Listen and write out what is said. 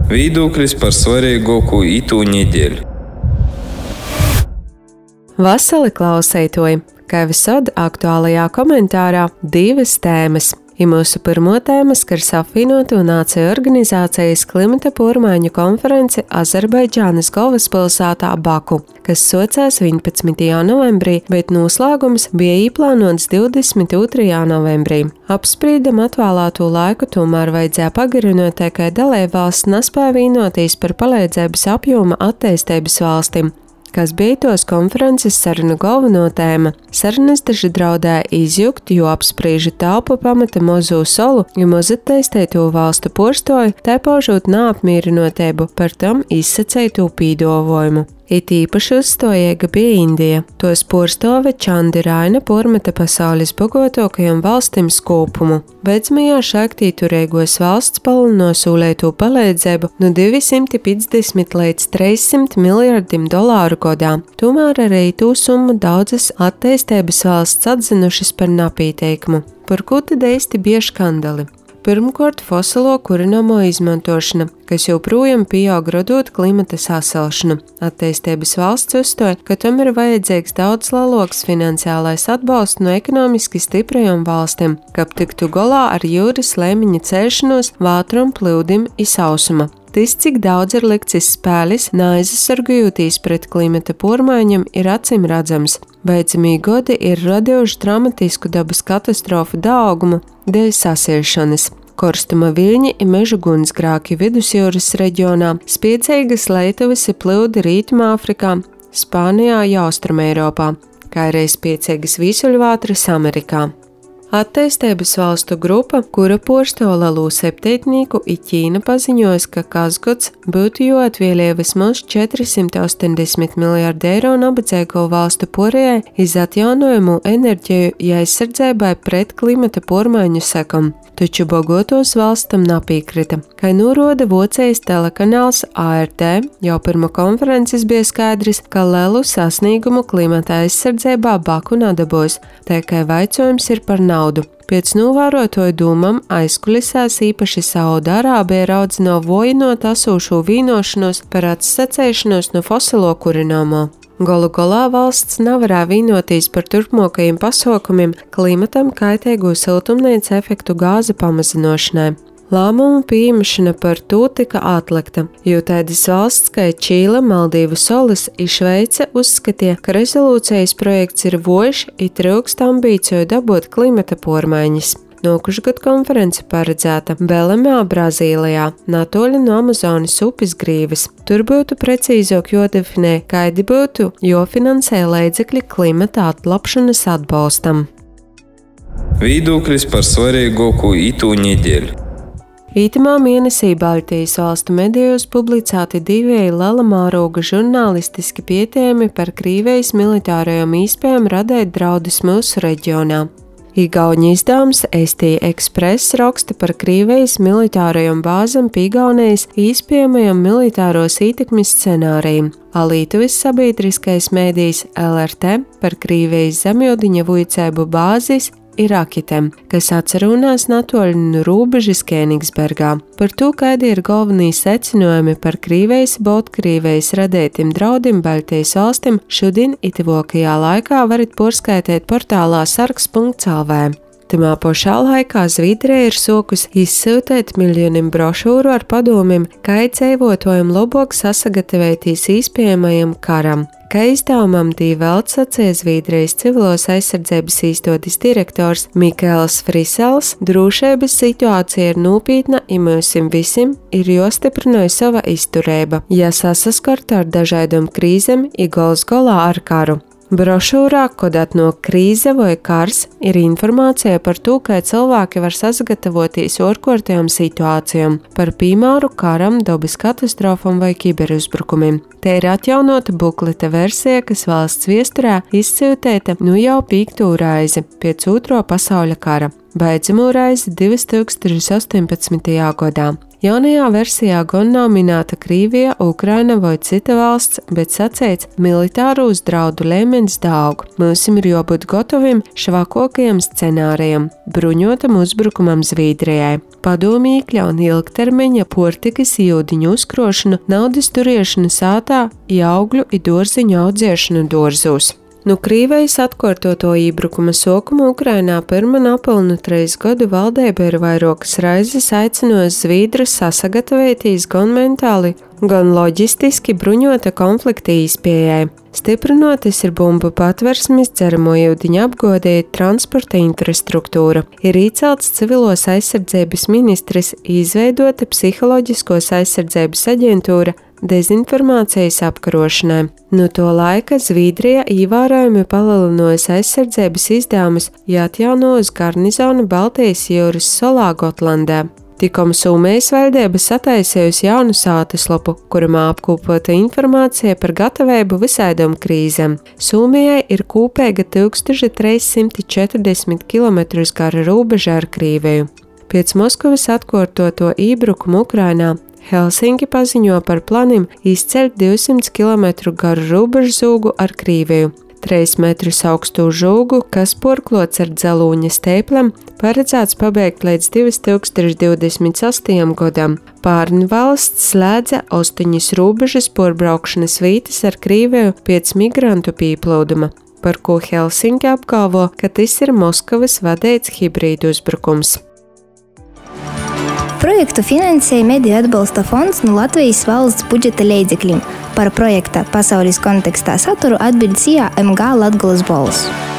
Viedoklis par svarīgāko itū nedēļu. Vasali klausētoji, kā visad aktuālajā komentārā divas tēmas. I mūsu pirmo tēma skars apvienoto nāciju organizācijas klimata pārmaiņu konferenci Azerbaidžānas galvaspilsētā Baku, kas socās 11. novembrī, bet noslēgums bija īplānots 22. novembrī. Apspriedam atvēlēto laiku tomēr vajadzēja pagarinot, kā dalībvalsts nespēja vienoties par palīdzības apjoma attīstības valstīm, kas bija tos konferences sarunu galveno tēma. Sarunas daži draudēja izjukt, jo apspriežu telpu pamata mozu solu, jo mazatteistēto valstu porstoju, tai paužot neapmierinotību par tam izsaceitu pīdovojumu. It īpaši uzstājīga bija Indija. Tos porstove Čandi Raina pormeta pasaules bagātākajām valstīm skūpumu. Beidzamajā šaktī turīgos valsts palinosūlēto palīdzību no 250 līdz 300 miljardiem dolāru gadā. Tomēr arī tū summu daudzas attīstības valsts atzinušas par napīteikumu. Par ko tad īsti bija skandali? Pirmkārt, fosilo kurināmo izmantošana, kas joprojām pieaug radot klimata sasilšanu. Attīstības valsts uzstāja, ka tam ir vajadzīgs daudz lielāks finansiālais atbalsts no ekonomiski stiprajām valstīm, kā tiktu galā ar jūras līmeņa celšanos, vātram, plūdim un sausuma. Tas, cik daudz ir likts iz spēles, neaizsargājotīs pret klimata pārmaiņām, ir acīm redzams. Beidzamie gadi ir radījuši dramatisku dabas katastrofu daugumu dēļ sasiešanas. Korstuma viļņi un mežu gunsgrēki Vidusjūras reģionā, spiecīgas leitavas un plūdi Rietumā Afrikā, Spānijā un Austrumeiropā, kā arī spiecīgas vīsuļvātras Amerikā. Attīstības valstu grupa, kura porsto lielu septītnieku, i Ķīna paziņoja, ka kasgads būtu jāatvēlē vismaz 480 miljārdi eiro nabadzīgo valstu porējai iz atjaunojumu enerģiju aizsardzībai pret klimata pārmaiņu sekām. Taču bagātos valsts tam nepiekrita. Kā norāda Vācijas telekanāls ART, jau pirmā konferences bija skaidrs, ka lielu sasniegumu klimata aizsardzībā Baku nedabūs, tā kā jautājums ir par naudu. Pēc novērotoju dūmam aizkulisēs īpaši Saudārābija raudz no vojinot asūšo vīnošanos par atsacēšanos no fosilo kurināmo. Galu galā valsts nevarēja vienoties par turpmākajiem pasākumiem klimatam kaitīgo siltumnīca efektu gāzu pamazināšanai. Lēmumu pieņemšana par to tika atlikta, jo tādas valsts kā Čīle, Maldīvu salas un Šveice uzskatīja, ka rezolūcijas projekts ir vojš un trūkst ambīciju dabūt klimata pārmaiņas. Nākošgad konference paredzēta Belemā, Brazīlijā, natoļi no Amazonas upes grīves. Tur būtu precīzāk jādefinē, kādi būtu jāfinansē līdzekļi klimata atlapšanas atbalstam. Viedoklis par svarīgāko itū nedēļu. Itamā mēnesī Baltijas valstu medijos publicēti divi liela mēroga žurnālistiski pētījumi par Krievijas militārajām iespējām radīt draudus mūsu reģionā. Igauņu izdevums ST Express raksta par Krievijas militārajām bāzēm Igaunijas iespējamajam militāros ietekmes scenārijiem. Lietuvas sabiedriskais mēdījis LRT par Krievijas zemjūdiņa vujcēbu bāzes Irakitem, kas atcerunās natoļi no robežas Kēnigsbergā. Par to, kādi ir galvenie secinājumi par Krievijas, Baltkrievijas radētiem draudiem Baltijas valstīm, šodien itivokajā laikā varat porskaitīt portālā sargs.lv. Tamā pašā laikā Zviedrija ir sokus izsūtīt miljoniem brošūru ar padomiem, kā iedzīvotājiem labāk sasagatīvēties iespējamajam karam. Kā izdevumam dīvēlts sacīja Zviedrijas civilos aizsardzības īstotis direktors Mikēls Frisels, drošības situācija ir nopietna, un mums visiem ir jāstiprina sava izturība, ja sasaskart ar dažādām krīzēm, un gals galā ar karu. Brošūrā, kodāt no krīze vai kars, ir informācija par to, kā cilvēki var sagatavoties ārkārtējām situācijām, par piemēru karam, dabas katastrofām vai kiberuzbrukumiem. Te ir atjaunota bukleta versija, kas valsts viesturē izsūtēta jau 5. reizi pēc Otrā pasaules kara. beidzamo reizi 2018. gadā. Jaunajā versijā gan nav minēta Krievija, Ukraina vai cita valsts, bet sacīts militāru uzdraudu līmenis daug. Mums ir jābūt gataviem švakākajam scenārijam – bruņotam uzbrukumam Zviedrijai. Padomju iekļaun ilgtermiņa portikas jūdiņu uzkrošanu, naudas turiešanu sātā, augļu i dārziņu audzēšanu dārzos. No Krievijas atkārtoto ībrukuma sākuma Ukrainā pirmā napilnu 3 gadu valdība ir vairākas reizes aicinājusi Zviedrus sasagatavoties gan mentāli, gan loģistiski bruņota konflikta izpējai. Stiprinoties ir bumbu patversmes, dzeramo ūdeņu apgāde, transporta infrastruktūra. Ir iecelts civilos aizsardzības ministrs, izveidota psiholoģiskos aizsardzības aģentūra dezinformācijas apkarošanai. No to laika Zviedrija ievērojami palielinājusi aizsardzības izdevumus, jāatjaunojas garnizona Baltijas jūras salā Gotlandē. Tikko Somijas valdība sataisījusi jaunu sātaslapu, kurā apkopota informācija par gatavību visādām krīzēm. Somijai ir kopīga 1340 km gara robeža ar Krieviju. Pēc Moskavas atkārtoto ībrukumu Ukrainā Helsinki paziņo par planiem izceļt 200 km garu robežu zūgu ar Krieviju. 3 metrus augstu žūgu, kas porklots ar dzelūņa stēplēm, paredzēts pabeigt līdz 2028. gadam. Pārni valsts slēdza 8 robežas porbraukšanas vītas ar Krieviju pēc migrantu pieplūduma, par ko Helsinki apgalvo, ka tas ir Moskavas vadīts hibrīdu uzbrukums. Projektu finansēja Mediju atbalsta fonds no Latvijas valsts budžeta līdzekļiem. Par projekta pasaules kontekstā saturu atbild SIA MG Latgolas balss.